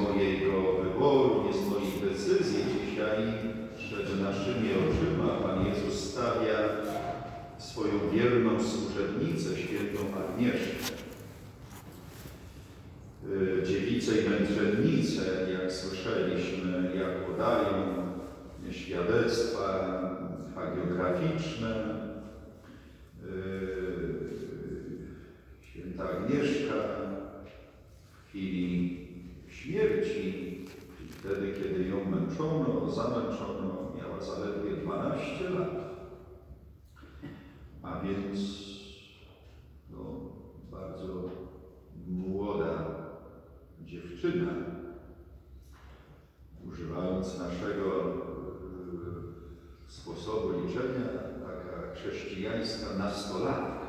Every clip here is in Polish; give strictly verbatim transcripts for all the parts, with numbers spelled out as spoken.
mojego wyboru, nie z mojej decyzji. Dzisiaj przed naszymi oczyma Pan Jezus stawia swoją wierną służebnicę, świętą Agnieszkę. Dziewicę i męczennicę, jak słyszeliśmy, jak podają świadectwa hagiograficzne. Święta Agnieszka w chwili śmierci, wtedy, kiedy ją męczono, zamęczono, miała zaledwie dwanaście lat. A więc no, bardzo młoda dziewczyna, używając naszego y, sposobu liczenia, taka chrześcijańska nastolatka.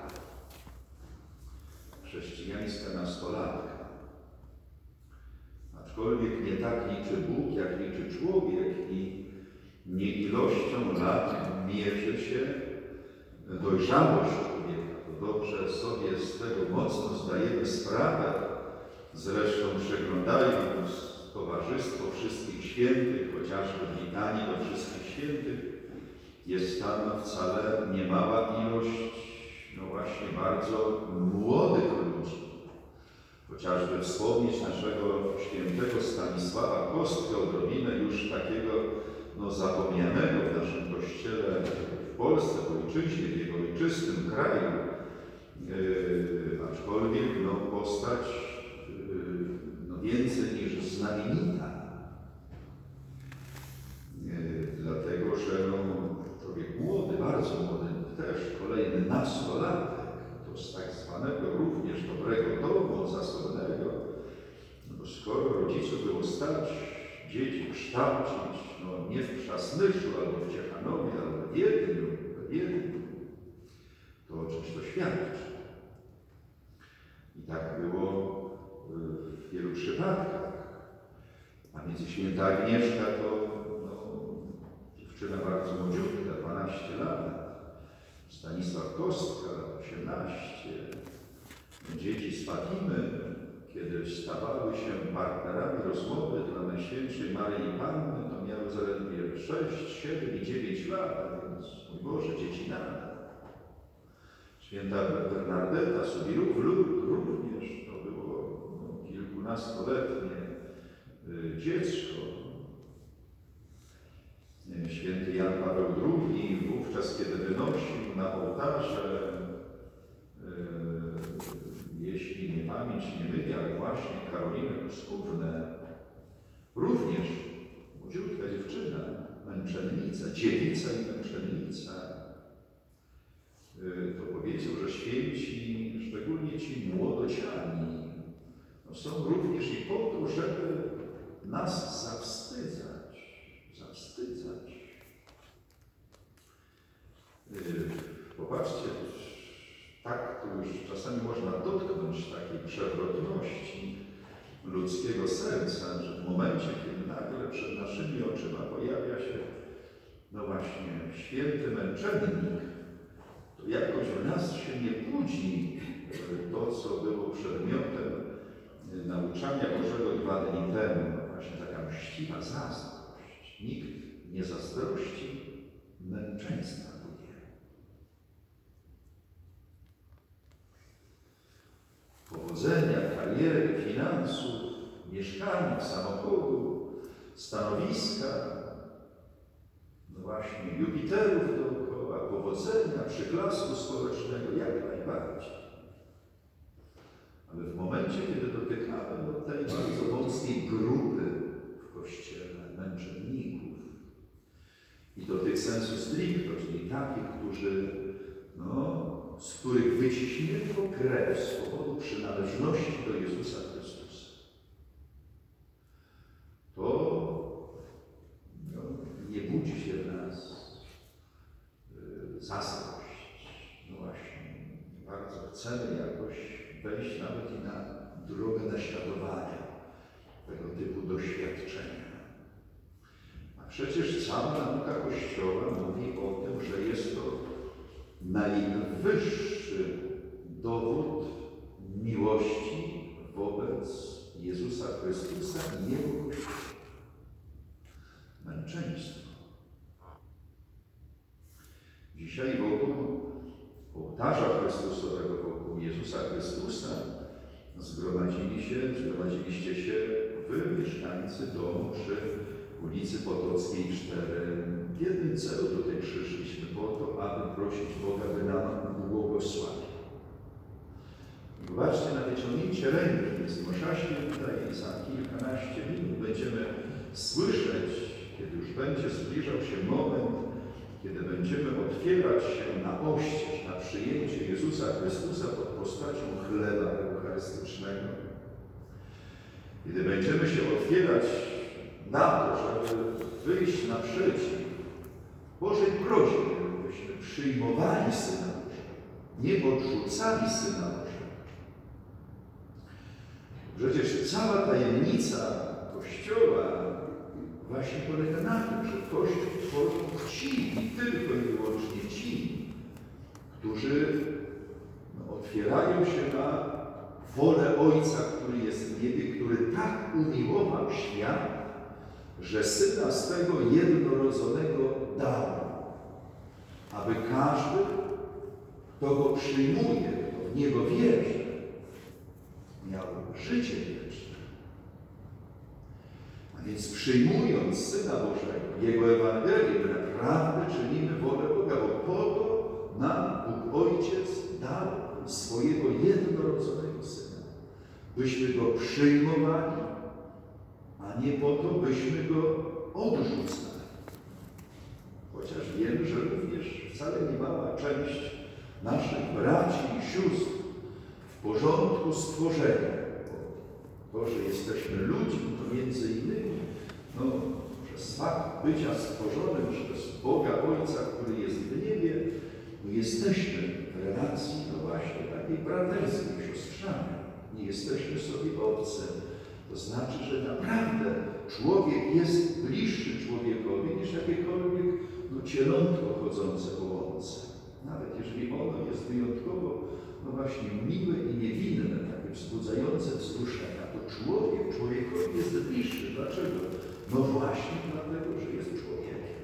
Chrześcijańska nastolatka. Aczkolwiek nie tak liczy Bóg, jak liczy człowiek i nie ilością lat mierzy się dojrzałość człowieka. To dobrze sobie z tego mocno zdajemy sprawę. Zresztą przeglądając towarzystwo wszystkich świętych, chociażby w litanii do wszystkich świętych, jest tam wcale niemała ilość, no właśnie, bardzo młodych ludzi. Chociażby wspomnieć naszego świętego Stanisława Kostkę, odrobinę już takiego no, zapomnianego w naszym Kościele w Polsce, w ojczyźnie, w jego ojczystym kraju. Yy, aczkolwiek no, postać yy, no, więcej niż znamienita. Yy, dlatego, że no, człowiek młody, bardzo młody, też kolejny nastolatek, to z tak zwanego również dobrego domu zasobnego, no bo skoro rodziców było stać dzieci kształcić, no nie w Przasnyszu, albo w Ciechanowie, albo w Wiedniu, w Wiedniu, to o czymś to świadczy. I tak było w wielu przypadkach. A między święta Agnieszka to no, dziewczyna bardzo młodziutka, dwanaście lat. Stanisław Kostka, osiemnaście. Dzieci z Fatimy, kiedy stawały się partnerami rozmowy dla Najświętszej Maryi Panny, to miały zaledwie sześć, siedem i dziewięć lat, a więc, mój Boże, dzieci nadal. Święta Bernardeta Subirów również to było no, kilkunastoletnie y, dziecko. Święty Jan Paweł drugi, wówczas kiedy wynosił na ołtarze, y, jeśli mnie pamięć nie myli, ale właśnie Karolinę Kuskuwnę, również młodziutka dziewczyna, męczennica, dziewica i męczennica, y, to powiedział, że święci, szczególnie ci młodociani, no, są również i po to, żeby nas zawstydzać. Zawstydzać. Yy, popatrzcie, tak tu już czasami można dotknąć takiej przewrotności ludzkiego serca, że w momencie, kiedy nagle przed naszymi oczyma pojawia się, no właśnie, święty męczennik, to jakoś w nas się nie budzi to, co było przedmiotem nauczania Bożego dwa dni temu, właśnie taka mściwa zazdrość. Nikt nie zazdrości męczeństwa drugiego. Powodzenia, kariery, finansów, mieszkania, samochodu, stanowiska, no właśnie Jupiterów dookoła, powodzenia, przyklasku społecznego, jak najbardziej. Ale w momencie, kiedy dotykamy do tej bardzo mocnej grupy w Kościele, męczenników i do tych sensu stricto, czyli takich, którzy, no, z których wyciśnięto krew z powodu przynależności do Jezusa Chrystusa, to no, nie budzi się w nas y, zazdrość. No właśnie, bardzo chcemy jakoś wejść nawet i na drogę naśladowania tego typu doświadczenia. A przecież cała nauka Kościoła mówi o tym, że jest to najwyższy dowód miłości wobec Jezusa Chrystusa i Jego Kościoła. Męczeństwo. Dzisiaj wokół ołtarza Chrystusowego, wokół Jezusa Chrystusa zgromadzili się, zgromadziliście się wy, mieszkańcy domu przy ulicy Potockiej cztery. W jednym celu tutaj przyszliśmy po to, aby prosić Boga, by nam błogosławił. Zobaczcie, na wyciągnięcie ręki jest msza święta i za kilkanaście minut będziemy słyszeć, kiedy już będzie zbliżał się moment, kiedy będziemy otwierać się na oścież, na przyjęcie Jezusa Chrystusa pod postacią chleba eucharystycznego. Kiedy będziemy się otwierać na to, żeby wyjść naprzeciw Bożej prośbie, byśmy przyjmowali Syna Bożego, nie odrzucali Syna Bożego. Przecież cała tajemnica Kościoła właśnie polega na tym, że Kościół tworzą ci i tylko i wyłącznie ci, którzy no, otwierają się na wolę Ojca, który jest w niebie, który tak umiłował świat, że Syna swego jednorodzonego dał, aby każdy, kto Go przyjmuje, kto w Niego wierzy, miał życie wieczne. A więc przyjmując Syna Bożego, Jego Ewangelię, my naprawdę czynimy wolę Boga, bo po to nam Bóg Ojciec dał swojego jednorodzonego Syna, byśmy Go przyjmowali, a nie po to, byśmy Go odrzucali. Chociaż wiem, że również wcale nie mała część naszych braci i sióstr w porządku stworzenia, bo to, że jesteśmy ludźmi, to między innymi no, przez fakt bycia stworzonym przez Boga Ojca, który jest w niebie, no, jesteśmy w relacji no właśnie takiej braterskiej, siostrzany. Nie jesteśmy sobie obcy. To znaczy, że naprawdę człowiek jest bliższy człowiekowi niż jakiekolwiek no, cielątko chodzące po łące. Nawet jeżeli ono jest wyjątkowo no właśnie miłe i niewinne, takie wzbudzające wzruszenia, to człowiek człowiekowi jest bliższy. Dlaczego? No właśnie dlatego, że jest człowiekiem.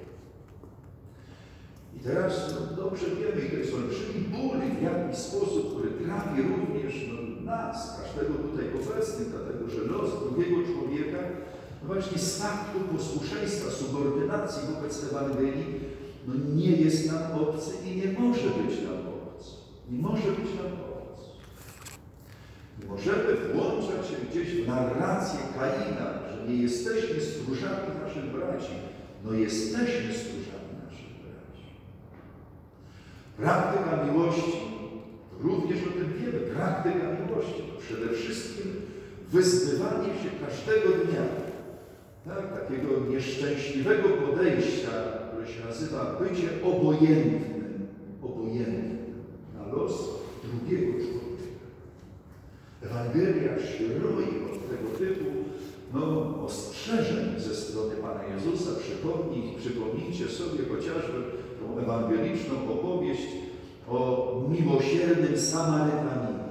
I teraz no, dobrze wiemy, i to jest olbrzymi ból w jakiś sposób, który trafi również no, nas, każdego tutaj obecnych, dlatego że los drugiego człowieka no właśnie z faktu posłuszeństwa, subordynacji wobec Ewangelii no nie jest nam obcy i nie może być nam obcy. Nie może być nam obcy. Nie możemy włączać się gdzieś w narrację Kaina, że nie jesteśmy stróżami naszych braci. No jesteśmy stróżami naszych braci. Praktyka miłości, również o tym wiemy, praktyka miłości to przede wszystkim wyzbywanie się każdego dnia tak, takiego nieszczęśliwego podejścia, które się nazywa bycie obojętnym, obojętnym na los drugiego człowieka. Ewangelia szroi od tego typu no, ostrzeżeń ze strony Pana Jezusa. Przypomnij, przypomnijcie sobie chociażby tą ewangeliczną opowieść o miłosiernym Samarytaninie.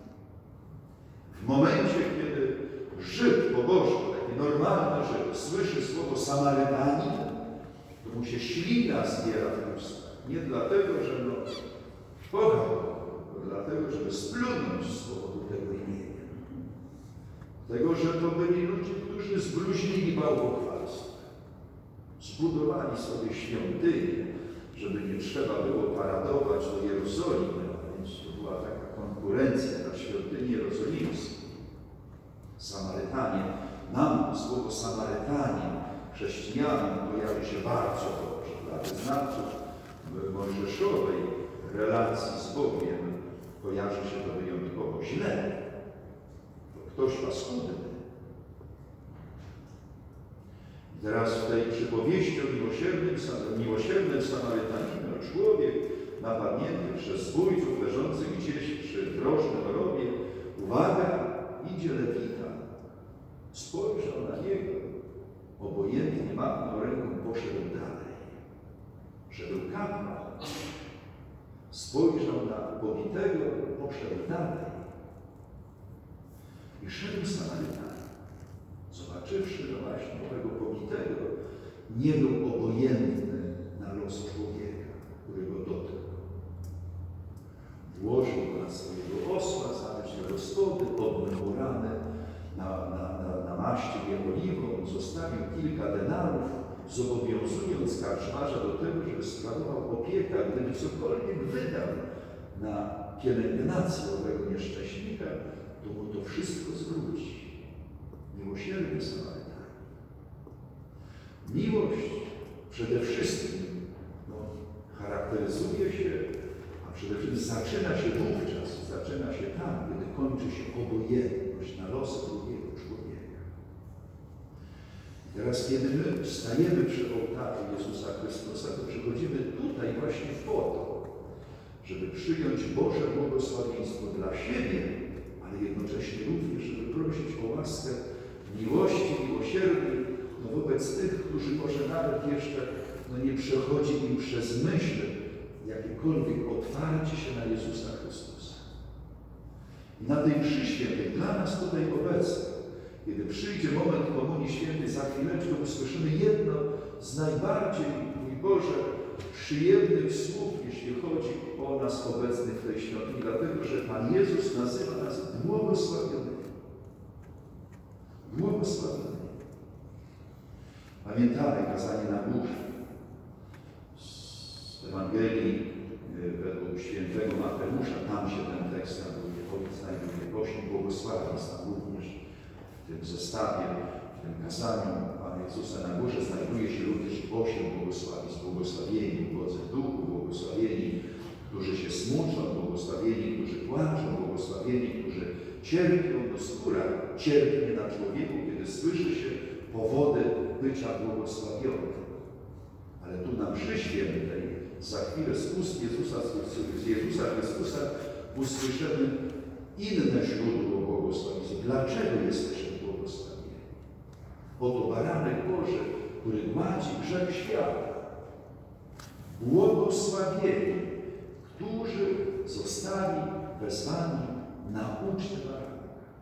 W momencie, kiedy Żyd pobożny, taki normalny Żyd, słyszy słowo Samarytanin, to mu się ślina zbiera w ustach. Nie dlatego, że no, kochał go, tylko dlatego, żeby splunąć z powodu tego imienia. Tego, że to byli ludzie, którzy zbluźnili bałwochwalstwo. Zbudowali sobie świątynię, żeby nie trzeba było paradować do Jerozolimy, więc to była taka konkurencja dla świątyni jerozolimskiej. Samarytanie, nam słowo Samarytanie, chrześcijanom kojarzy się bardzo dobrze. Dla wyznawców mojżeszowej relacji z Bogiem kojarzy się to wyjątkowo źle. To ktoś paskudny. I teraz w tej przypowieści o miłosiernym, miłosiernym Samarytaninie człowiek napadnięty przez zbójców leżących gdzieś przy drożnym robie, uwaga, idzie Lewita. Spojrzał na niego, obojętnie machnął ręką, poszedł dalej. Że był kapłan. Spojrzał na pobitego, poszedł dalej. I szedł Samarytanin. zobaczywszy no właśnie owego pobitego, nie był obojętny na los człowieka, który go dotknął. Włożył go na swojego osła, zabrał do stody, podmył ranę, na, na, na, namaścił je oliwą, zostawił kilka denarów, zobowiązując karczmarza do tego, żeby sprawował opiekę, a gdyby cokolwiek wydał na pielęgnację owego nieszczęśnika, to mu to wszystko zwróci. Miłosierny Samarytanin. Miłość przede wszystkim no, charakteryzuje się, a przede wszystkim zaczyna się wówczas, zaczyna się tam, kiedy kończy się obojętność na los drugiego człowieka. I teraz, kiedy my stajemy przy ołtarzu Jezusa Chrystusa, to przychodzimy tutaj właśnie po to, żeby przyjąć Boże błogosławieństwo dla siebie, ale jednocześnie również, żeby prosić o łaskę miłości, miłosierdzia no wobec tych, którzy może nawet jeszcze no nie przechodzi im przez myśl jakiekolwiek otwarcie się na Jezusa Chrystusa. I na tej mszy świętej, dla nas tutaj obecnych, kiedy przyjdzie moment Komunii Świętej, za chwileczkę usłyszymy jedno z najbardziej, mój Boże, przyjemnych słów, jeśli chodzi o nas obecnych w tej świątyni, dlatego że Pan Jezus nazywa nas błogosławionymi. Błogosławionymi. Pamiętamy kazanie na górze z Ewangelii według świętego Mateusza, tam się ten tekst znajduje, osiem błogosławieństw, tam również w tym zestawie, w tym kazaniu Pana Jezusa na górze znajduje się również osiem błogosławieństw. Błogosławieni ubodzy w duchu, błogosławieni, którzy się smuczą, błogosławieni, którzy płaczą, błogosławieni, którzy cierpią, do skóra cierpnie na człowieku, kiedy słyszy się powody bycia błogosławionym. Ale tu na mszy świętej, za chwilę z ust Jezusa, z Jezusa Chrystusa usłyszymy inne źródło błogosławieństwa. Dlaczego jesteśmy błogosławieni? Oto baranek Boży, który gładzi grzech świata. Błogosławieni, którzy zostali wezwani na ucztę baranka.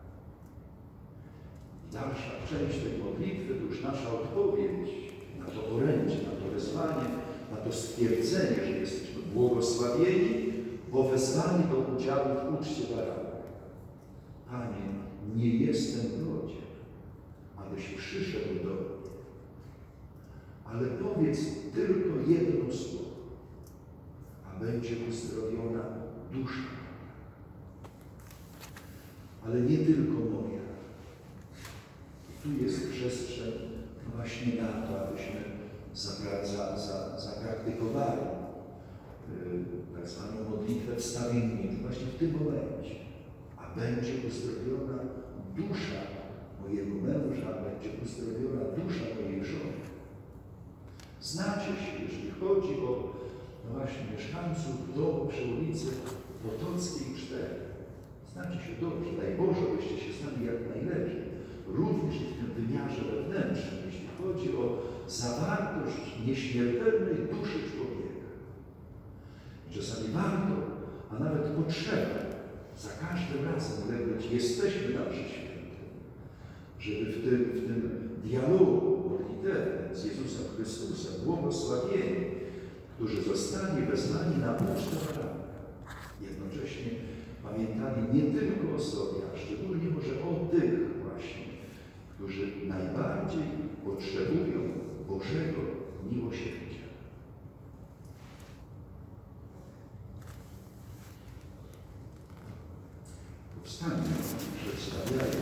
Dalsza część tej modlitwy to już nasza odpowiedź na to orędzie, na to wezwanie, na to stwierdzenie, że jesteśmy błogosławieni, bo wezwani do udziału w uczcie baranka. Panie, nie jestem godzien, abyś przyszedł do mnie, ale powiedz tylko jedno słowo, a będzie uzdrowiona dusza. Ale nie tylko moja. Tu jest przestrzeń właśnie na to, abyśmy zapra za, za, zapraktykowali yy, tak zwaną modlitwę wstawienniczą właśnie w tym momencie. A będzie uzdrowiona dusza mojego męża, a będzie uzdrowiona dusza mojej żony. Znacie się, jeśli chodzi o no właśnie mieszkańców domu przy ulicy Potockiej cztery. Znacie się dobrze, daj Boże, byście się znali jak najlepiej. Również i w tym wymiarze wewnętrznym, jeśli chodzi o zawartość nieśmiertelnej duszy człowieka. I czasami warto, a nawet potrzeba, za każdym razem, ilekroć jesteśmy na mszy świętej, żeby w tym, w tym dialogu modlitewnym z Jezusem Chrystusem błogosławieni, którzy zostali wezwani na ucztę baranka, jednocześnie pamiętali nie tylko o sobie, a szczególnie może o tych właśnie, którzy najbardziej potrzebują Bożego miłosierdzia. Powstańmy, przedstawiając